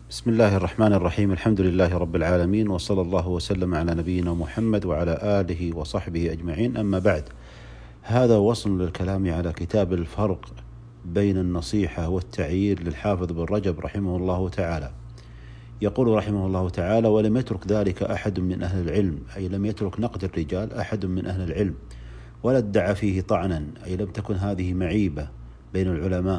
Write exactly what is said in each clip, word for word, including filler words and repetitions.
بسم الله الرحمن الرحيم. الحمد لله رب العالمين، وصلى الله وسلم على نبينا محمد وعلى آله وصحبه أجمعين. أما بعد، هذا وصل للكلام على كتاب الفرق بين النصيحة والتعيير للحافظ بن رجب رحمه الله تعالى. يقول رحمه الله تعالى: ولم يترك ذلك أحد من أهل العلم، أي لم يترك نقد الرجال أحد من أهل العلم، ولا ادعى فيه طعنا، أي لم تكن هذه معيبة بين العلماء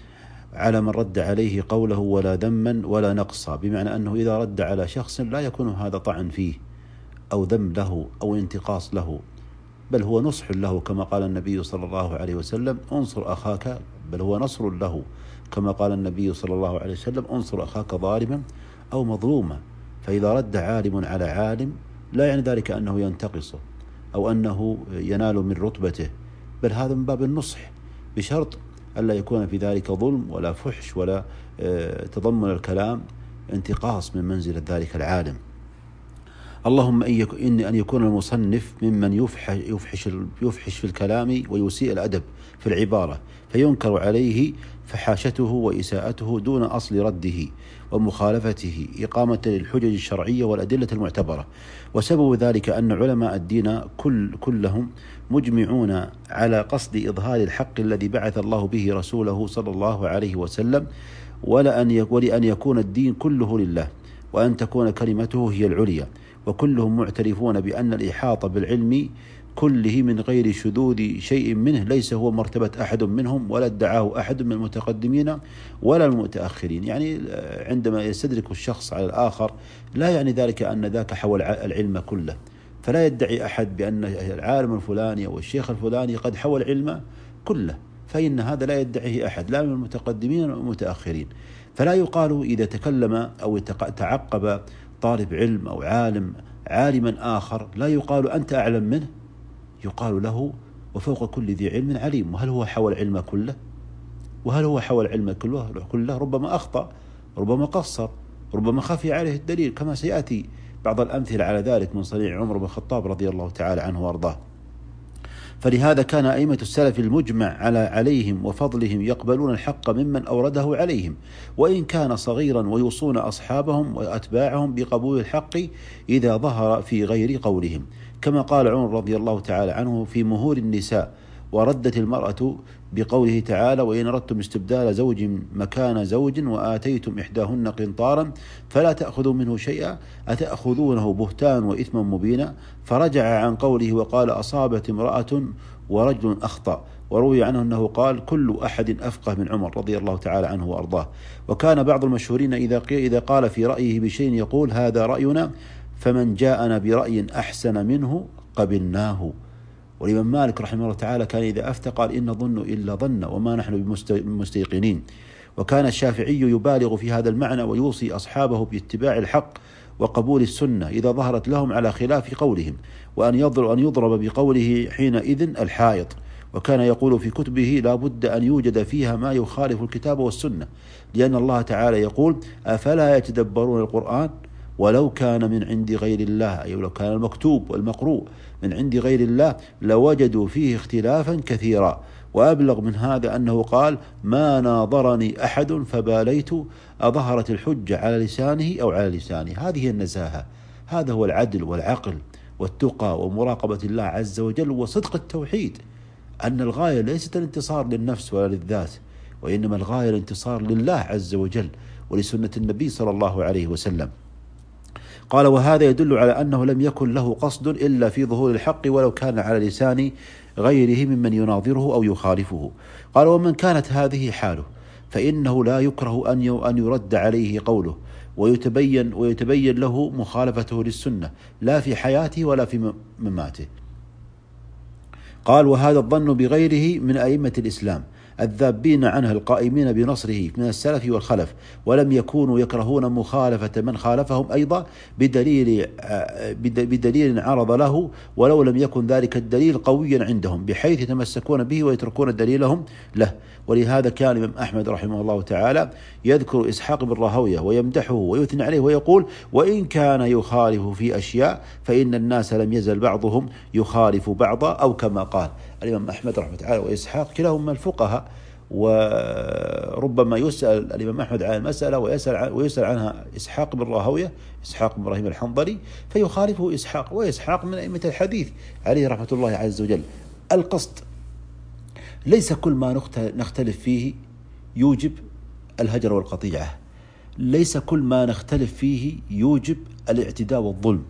على من رد عليه قوله، ولا ذما ولا نقصا، بمعنى أنه إذا رد على شخص لا يكون هذا طعن فيه أو ذم له أو انتقاص له، بل هو نصح له، كما قال النبي صلى الله عليه وسلم: انصر أخاك، بل هو نصر له، كما قال النبي صلى الله عليه وسلم: انصر أخاك ظالما أو مظلوما. فإذا رد عالم على عالم لا يعني ذلك أنه ينتقصه أو أنه ينال من رتبته، بل هذا من باب النصح، بشرط ألا يكون في ذلك ظلم ولا فحش ولا تضمن الكلام انتقاص من منزلة ذلك العالم. اللهم إن أن يكون المصنف ممن يفحش, يفحش, يفحش في الكلام ويسيء الأدب في العبارة، فينكر عليه فحاشته وإساءته دون أصل رده ومخالفته إقامة للحجج الشرعية والأدلة المعتبرة. وسبب ذلك أن علماء الدين كل كلهم مجمعون على قصد إظهار الحق الذي بعث الله به رسوله صلى الله عليه وسلم، ولأن ولأن يكون الدين كله لله، وأن تكون كلمته هي العليا. وكلهم معترفون بأن الإحاطة بالعلم كله من غير شذوذ شيء منه ليس هو مرتبة أحد منهم، ولا ادعاه أحد من المتقدمين ولا المتأخرين. يعني عندما يستدرك الشخص على الآخر لا يعني ذلك أن ذاك حول العلم كله، فلا يدعي أحد بأن العالم الفلاني أو الشيخ الفلاني قد حول العلم كله، فإن هذا لا يدعيه أحد لا من المتقدمين ولا المتأخرين. فلا يقال إذا تكلم أو تعقب طالب علم أو عالم عالما آخر، لا يقال أنت أعلم منه، يقال له وفوق كل ذي علم عليم. وهل هو حول العلم كله؟ وهل هو حول العلم كله؟ كله ربما أخطأ، ربما قصر، ربما خفي عليه الدليل، كما سيأتي بعض الأمثلة على ذلك من صنيع عمر بن الخطاب رضي الله تعالى عنه وارضاه. فلهذا كان أئمة السلف المجمع على عليهم وفضلهم يقبلون الحق ممن أورده عليهم، وإن كان صغيرا، ويوصون أصحابهم وأتباعهم بقبول الحق إذا ظهر في غير قولهم، كما قال عمر رضي الله تعالى عنه في مهور النساء: وردت المرأة بقوله تعالى: وإن أردتم استبدال زوج مكان زوج وآتيتم إحداهن قنطارا فلا تأخذوا منه شيئا أتأخذونه بهتان وإثما مبينا. فرجع عن قوله وقال: أصابت امرأة ورجل أخطأ. وروي عنه أنه قال: كل أحد أفقه من عمر رضي الله تعالى عنه وأرضاه. وكان بعض المشهورين إذا إذا قال في رأيه بشيء يقول: هذا رأينا، فمن جاءنا برأي أحسن منه قبلناه. والإمام مالك رحمه الله تعالى كان إذا أفتى قال: إن ظن إلا ظن وما نحن بمستيقنين. وكان الشافعي يبالغ في هذا المعنى ويوصي أصحابه باتباع الحق وقبول السنة إذا ظهرت لهم على خلاف قولهم، وأن يضرب, أن يضرب بقوله حينئذ الحائط. وكان يقول في كتبه: لا بد أن يوجد فيها ما يخالف الكتاب والسنة، لأن الله تعالى يقول: أفلا يتدبرون القرآن ولو كان من عند غير الله، أي لو كان المكتوب والمقروء من عند غير الله لوجدوا فيه اختلافا كثيرا. وأبلغ من هذا أنه قال: ما ناظرني أحد فباليت أظهرت الحجة على لسانه أو على لسانه. هذه النزاهة، هذا هو العدل والعقل والتقى ومراقبة الله عز وجل وصدق التوحيد، أن الغاية ليست الانتصار للنفس ولا للذات، وإنما الغاية الانتصار لله عز وجل ولسنة النبي صلى الله عليه وسلم. قال: وهذا يدل على أنه لم يكن له قصد إلا في ظهور الحق ولو كان على لسان غيره ممن يناظره أو يخالفه. قال: ومن كانت هذه حاله فإنه لا يكره أن يرد عليه قوله ويتبين, ويتبين له مخالفته للسنة، لا في حياته ولا في مماته. قال: وهذا الظن بغيره من أئمة الإسلام الذابين عنه القائمين بنصره من السلف والخلف، ولم يكونوا يكرهون مخالفة من خالفهم أيضا بدليل بدليل عرض له، ولو لم يكن ذلك الدليل قويا عندهم بحيث يتمسكون به ويتركون دليلهم له. ولهذا كان الإمام أحمد رحمه الله تعالى يذكر إسحاق بن راهويه ويمدحه ويثني عليه ويقول: وإن كان يخالف في أشياء فإن الناس لم يزل بعضهم يخالف بعضا، أو كما قال الإمام أحمد رحمه الله تعالى وإسحاق كلاهما الفقهاء، وربما يسأل الإمام أحمد عن المسألة ويسأل, ويسأل عنها إسحاق بن راهوية، إسحاق بن إبراهيم الحنظلي، فيخالفه إسحاق، وإسحاق من أئمة الحديث عليه رحمة الله عز وجل. القصد ليس كل ما نختلف فيه يوجب الهجر والقطيعة، ليس كل ما نختلف فيه يوجب الاعتداء والظلم،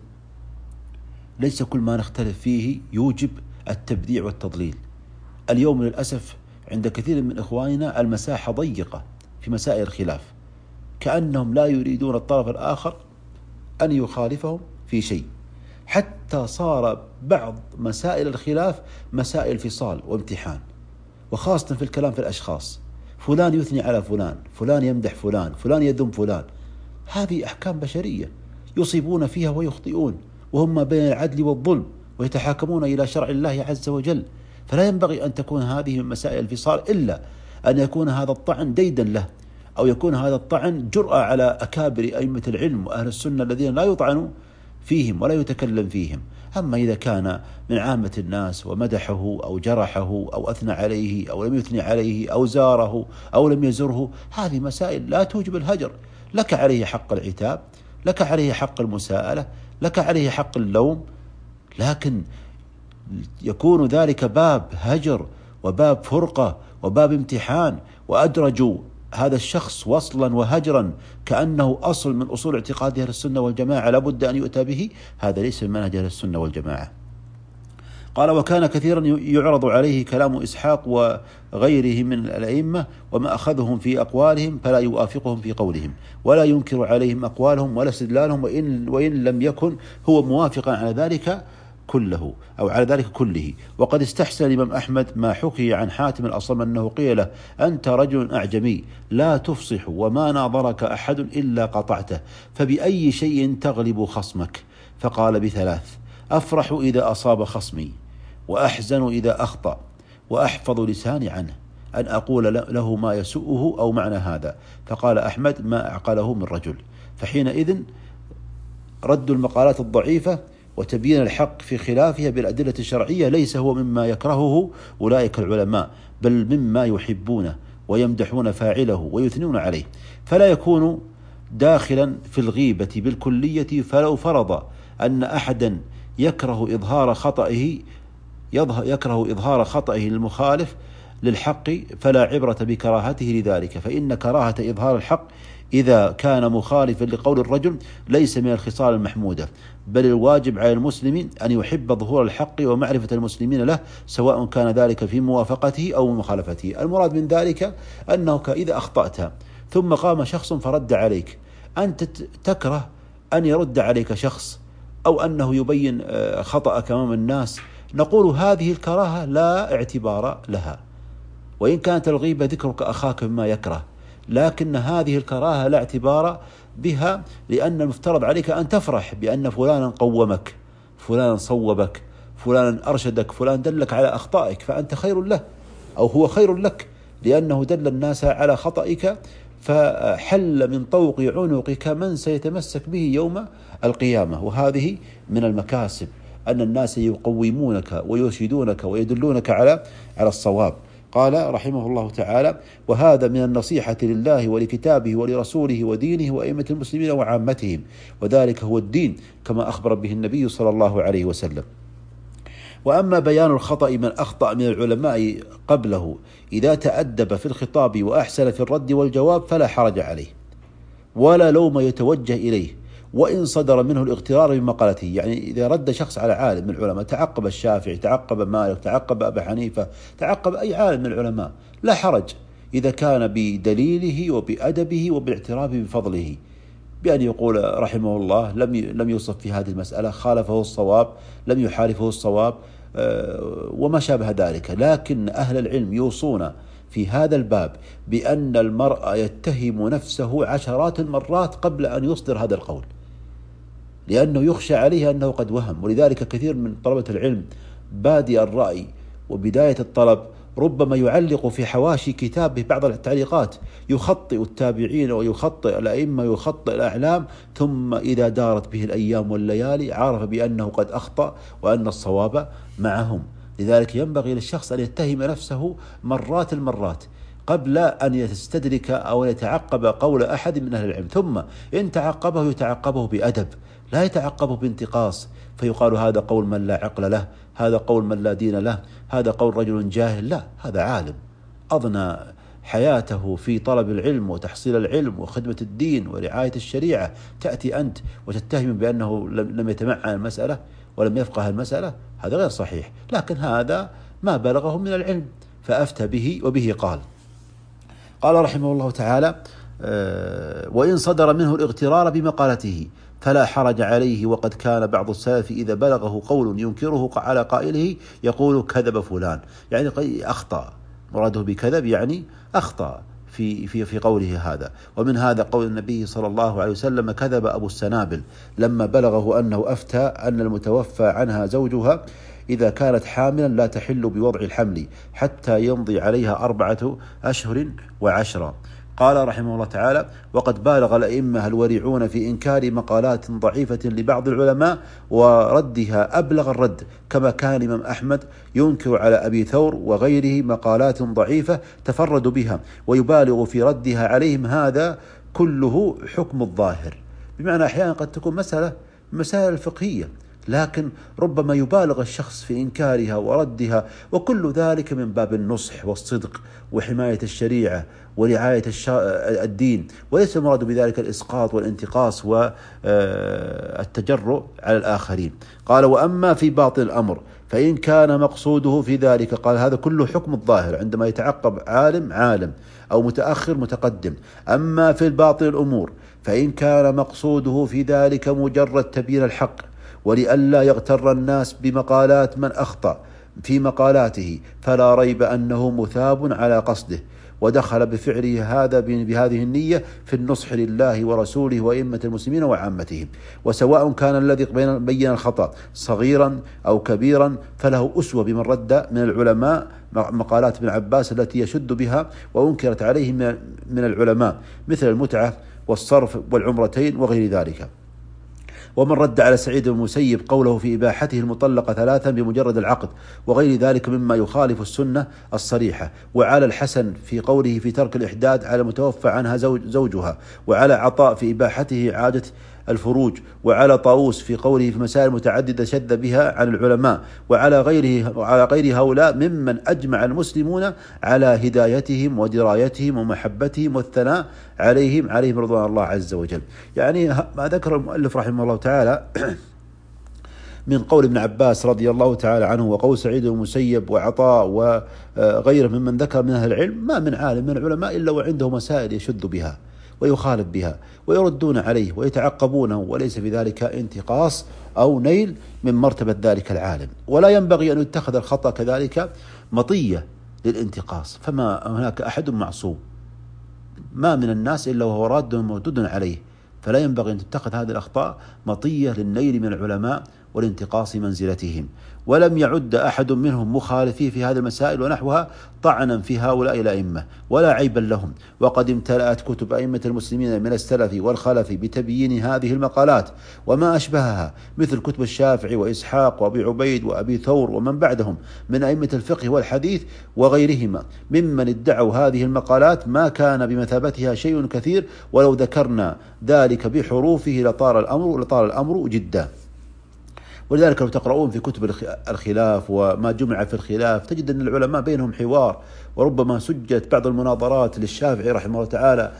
ليس كل ما نختلف فيه يوجب التبديع والتضليل. اليوم للأسف عند كثير من إخواننا المساحة ضيقة في مسائل الخلاف، كأنهم لا يريدون الطرف الآخر أن يخالفهم في شيء، حتى صار بعض مسائل الخلاف مسائل فصال وامتحان، وخاصة في الكلام في الأشخاص، فلان يثني على فلان، فلان يمدح فلان، فلان يذم فلان. هذه أحكام بشرية يصيبون فيها ويخطئون، وهم بين العدل والظلم، ويتحاكمون إلى شرع الله عز وجل. فلا ينبغي أن تكون هذه من مسائل الفصال، إلا أن يكون هذا الطعن ديدا له، أو يكون هذا الطعن جرأة على أكابر أئمة العلم وأهل السنة الذين لا يطعن فيهم ولا يتكلم فيهم. أما إذا كان من عامة الناس ومدحه أو جرحه أو أثنى عليه أو لم يثني عليه أو زاره أو لم يزره، هذه مسائل لا توجب الهجر. لك عليه حق العتاب، لك عليه حق المساءلة، لك عليه حق اللوم، لكن يكون ذلك باب هجر وباب فرقة وباب امتحان، وأدرجوا هذا الشخص وصلا وهجرا كأنه أصل من أصول اعتقاد أهل السنة والجماعة لابد أن يؤتى به. هذا ليس من منهج أهل السنة والجماعة. قال: وكان كثيرا يعرض عليه كلام إسحاق وغيره من الأئمة وما أخذهم في أقوالهم، فلا يوافقهم في قولهم ولا ينكر عليهم أقوالهم ولا استدلالهم، وإن, وإن لم يكن هو موافقا على ذلك كله أو على ذلك كله. وقد استحسن الإمام أحمد ما حكي عن حاتم الأصم أنه قيل له: أنت رجل أعجمي لا تفصح، وما ناظرك أحد إلا قطعته، فبأي شيء تغلب خصمك؟ فقال: بثلاث: أفرح إذا أصاب خصمي، وأحزن إذا أخطأ، وأحفظ لساني عنه أن أقول له ما يسوءه أو معنى هذا. فقال أحمد: ما أعقله من رجل. فحينئذ رد المقالات الضعيفة وتبيين الحق في خلافها بالأدلة الشرعية ليس هو مما يكرهه أولئك العلماء، بل مما يحبونه ويمدحون فاعله ويثنون عليه. فلا يكون داخلا في الغيبة بالكلية، فلو فرض أن أحدا يكره إظهار خطئه يكره إظهار خطئه للمخالف للحق فلا عبرة بكراهته لذلك، فإن كراهة إظهار الحق إذا كان مخالفا لقول الرجل ليس من الخصال المحمودة، بل الواجب على المسلم أن يحب ظهور الحق ومعرفة المسلمين له، سواء كان ذلك في موافقته أو مخالفته. المراد من ذلك أنك إذا أخطأت ثم قام شخص فرد عليك، أنت تكره أن يرد عليك شخص أو أنه يبين خطأك أمام الناس، نقول هذه الكراهة لا اعتبار لها، وإن كانت الغيبة ذكرك أخاك بما يكره، لكن هذه الكراهة لا اعتبار بها، لأن المفترض عليك أن تفرح بأن فلانا قومك، فلانا صوبك، فلانا أرشدك، فلان دلك على أخطائك، فأنت خير له أو هو خير لك، لأنه دل الناس على خطئك فحل من طوق عنقك من سيتمسك به يوم القيامة. وهذه من المكاسب أن الناس يقومونك ويرشدونك ويدلونك على على الصواب. قال رحمه الله تعالى: وهذا من النصيحة لله ولكتابه ولرسوله ودينه وأئمة المسلمين وعامتهم، وذلك هو الدين كما أخبر به النبي صلى الله عليه وسلم. وأما بيان الخطأ من أخطأ من العلماء قبله إذا تأدب في الخطاب وأحسن في الرد والجواب فلا حرج عليه ولا لوم يتوجه إليه، وإن صدر منه الاغترار بمقالته. يعني إذا رد شخص على عالم من العلماء، تعقب الشافعي، تعقب مالك، تعقب أبا حنيفة، تعقب أي عالم من العلماء، لا حرج إذا كان بدليله وبأدبه وبالاعتراف بفضله، بأن يقول رحمه الله لم لم يوصف في هذه المسألة، خالفه الصواب، لم يحالفه الصواب، وما شابه ذلك. لكن أهل العلم يوصون في هذا الباب بأن المرء يتهم نفسه عشرات المرات قبل أن يصدر هذا القول، لأنه يخشى عليه أنه قد وهم. ولذلك كثير من طلبة العلم بادئ الرأي وبداية الطلب ربما يعلق في حواشي كتابه بعض التعليقات، يخطئ التابعين ويخطئ الأئمة ويخطئ الأعلام، ثم إذا دارت به الأيام والليالي عرف بأنه قد أخطأ وأن الصواب معهم. لذلك ينبغي للشخص أن يتهم نفسه مرات المرات قبل أن يستدرك أو يتعقب قول أحد من أهل العلم، ثم إن تعقبه يتعقبه بأدب لا يتعقبه بانتقاص، فيقال هذا قول من لا عقل له، هذا قول من لا دين له، هذا قول رجل جاهل. لا، هذا عالم أضنى حياته في طلب العلم وتحصيل العلم وخدمة الدين ورعاية الشريعة، تأتي أنت وتتهم بأنه لم يتمعن المسألة ولم يفقه المسألة؟ هذا غير صحيح. لكن هذا ما بلغه من العلم فأفتى به وبه قال. قال رحمه الله تعالى: وإن صدر منه الاغترار بمقالته فلا حرج عليه، وقد كان بعض السلف إذا بلغه قول ينكره على قائله يقول كذب فلان، يعني أخطأ، مراده بكذب يعني أخطأ في في في قوله هذا. ومن هذا قول النبي صلى الله عليه وسلم: كذب أبو السنابل لما بلغه أنه أفتى أن المتوفى عنها زوجها إذا كانت حاملا لا تحل بوضع الحمل حتى يمضي عليها أربعة أشهر وعشرة. قال رحمه الله تعالى: وقد بالغ الأئمة الورعون في إنكار مقالات ضعيفة لبعض العلماء وردها أبلغ الرد، كما كان الإمام أحمد ينكر على أبي ثور وغيره مقالات ضعيفة تفرد بها ويبالغ في ردها عليهم. هذا كله حكم الظاهر، بمعنى أحيانا قد تكون مسألة مسائل فقهية لكن ربما يبالغ الشخص في إنكارها وردها، وكل ذلك من باب النصح والصدق وحماية الشريعة ورعاية الدين، وليس المراد بذلك الإسقاط والانتقاص والتجرؤ على الآخرين. قال: وأما في باطن الأمر فإن كان مقصوده في ذلك، قال هذا كله حكم الظاهر عندما يتعقب عالم عالم أو متأخر متقدم. أما في الباطن الأمور فإن كان مقصوده في ذلك مجرد تبيين الحق ولئلا يغتر الناس بمقالات من أخطأ في مقالاته، فلا ريب أنه مثاب على قصده، ودخل بفعله هذا بهذه النية في النصح لله ورسوله وأئمة المسلمين وعامتهم. وسواء كان الذي بين الخطأ صغيرا أو كبيرا فله أسوة بمن رد من العلماء مقالات ابن عباس التي يشد بها وأنكرت عليه من العلماء، مثل المتعة والصرف والعمرتين وغير ذلك. ومن رد على سعيد بن المسيب قوله في إباحته المطلقة ثلاثا بمجرد العقد وغير ذلك مما يخالف السنة الصريحة، وعلى الحسن في قوله في ترك الإحداد على المتوفى عنها زوج زوجها، وعلى عطاء في إباحته عادة الفروج، وعلى طاووس في قوله في مسائل متعددة شذ بها عن العلماء، وعلى غيره وعلى غير هؤلاء ممن أجمع المسلمون على هدايتهم ودرايتهم ومحبتهم والثناء عليهم عليهم رضوان الله عز وجل. يعني ما ذكر المؤلف رحمه الله تعالى من قول ابن عباس رضي الله تعالى عنه وقول سعيد المسيب وعطاء وغيره ممن ذكر من أهل العلم، ما من عالم من العلماء إلا وعنده مسائل يشد بها ويخالف بها ويردون عليه ويتعقبونه، وليس في ذلك انتقاص أو نيل من مرتبة ذلك العالم. ولا ينبغي أن يتخذ الخطأ كذلك مطية للانتقاص، فما هناك أحد معصوم، ما من الناس إلا وهو راد ومردود عليه، فلا ينبغي أن تتخذ هذه الأخطاء مطية للنيل من العلماء والانتقاص منزلتهم. ولم يعد أحد منهم مخالفيه في هذه المسائل ونحوها طعنا في هؤلاء الأئمة ولا عيبا لهم، وقد امتلأت كتب أئمة المسلمين من السلف والخلف بتبيين هذه المقالات وما أشبهها، مثل كتب الشافعي وإسحاق وأبي عبيد وأبي ثور ومن بعدهم من أئمة الفقه والحديث وغيرهما ممن ادعوا هذه المقالات، ما كان بمثابتها شيء كثير، ولو ذكرنا ذلك بحروفه لطال الأمر لطال الأمر جدا. ولذلك لو تقرؤون في كتب الخلاف وما جمع في الخلاف تجد أن العلماء بينهم حوار، وربما سجت بعض المناظرات للشافعي رحمه الله تعالى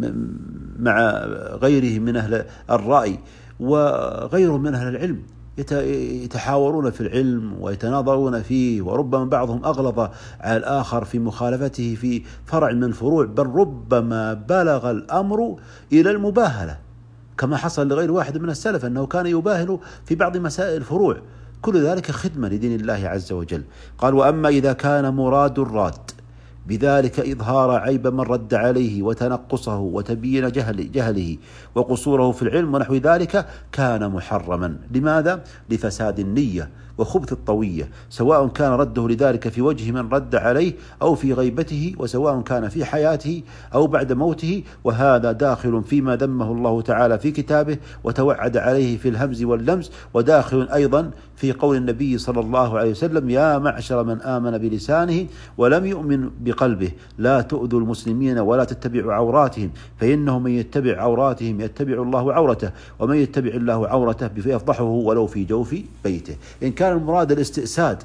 مع غيره من أهل الرأي وغيره من أهل العلم، يتحاورون في العلم ويتناظرون فيه، وربما بعضهم أغلظ على الآخر في مخالفته في فرع من الفروع، بل ربما بلغ الأمر إلى المباهلة، كما حصل لغير واحد من السلف أنه كان يباهل في بعض مسائل الفروع، كل ذلك خدمة لدين الله عز وجل. قال: وأما إذا كان مراد الراد بذلك إظهار عيب من رد عليه وتنقصه وتبيين جهل جهله وقصوره في العلم ونحو ذلك كان محرما. لماذا؟ لفساد النية وخبث الطوية، سواء كان رده لذلك في وجه من رد عليه أو في غيبته، وسواء كان في حياته أو بعد موته، وهذا داخل فيما ذمه الله تعالى في كتابه وتوعد عليه في الهمز واللمز، وداخل أيضا في قول النبي صلى الله عليه وسلم: يا معشر من آمن بلسانه ولم يؤمن بقلبه لا تؤذوا المسلمين ولا تتبعوا عوراتهم، فإنه من يتبع عوراتهم يتبع الله عورته، ومن يتبع الله عورته فيفضحه ولو في جوف بيته. إن كان المراد الاستئساد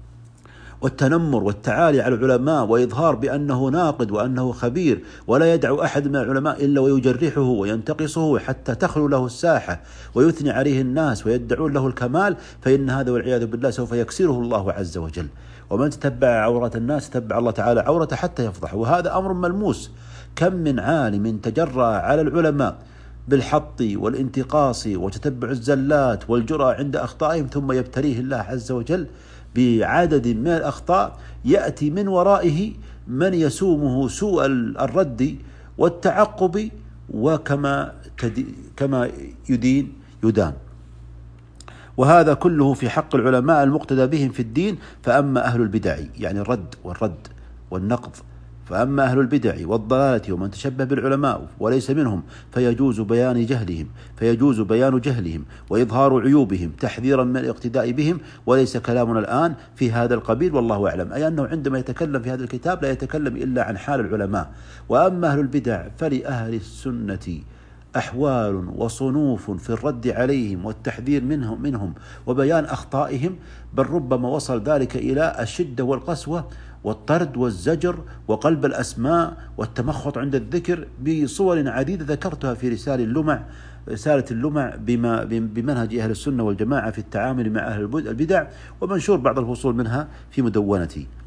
والتنمر والتعالي على العلماء وإظهار بأنه ناقد وأنه خبير، ولا يدع أحد من العلماء إلا ويجرحه وينتقصه حتى تخلو له الساحة ويثني عليه الناس ويدعون له الكمال، فإن هذا والعياذ بالله سوف يكسره الله عز وجل. ومن تتبع عورة الناس تتبع الله تعالى عورته حتى يفضحه، وهذا أمر ملموس. كم من عالم تجرأ على العلماء بالحط والانتقاص وتتبع الزلات والجرأة عند أخطائهم، ثم يبتليه الله عز وجل بعدد من الأخطاء يأتي من ورائه من يسومه سوء الرد والتعقب، وكما كما يدين يدان. وهذا كله في حق العلماء المقتدى بهم في الدين. فأما أهل البدع، يعني الرد والرد والنقض، فأما أهل البدع والضلالة ومن تشبه بالعلماء وليس منهم فيجوز بيان جهلهم فيجوز بيان جهلهم وإظهار عيوبهم تحذيرا من الاقتداء بهم، وليس كلامنا الآن في هذا القبيل والله أعلم. أي أنه عندما يتكلم في هذا الكتاب لا يتكلم إلا عن حال العلماء. وأما أهل البدع فلأهل السنة أحوال وصنوف في الرد عليهم والتحذير منهم منهم وبيان أخطائهم، بل ربما وصل ذلك إلى الشدة والقسوة والطرد والزجر وقلب الأسماء والتمخط عند الذكر بصور عديدة ذكرتها في رسالة اللمع رسالة اللمع بما بمنهج أهل السنة والجماعة في التعامل مع أهل البدع، ومنشور بعض الفصول منها في مدونتي.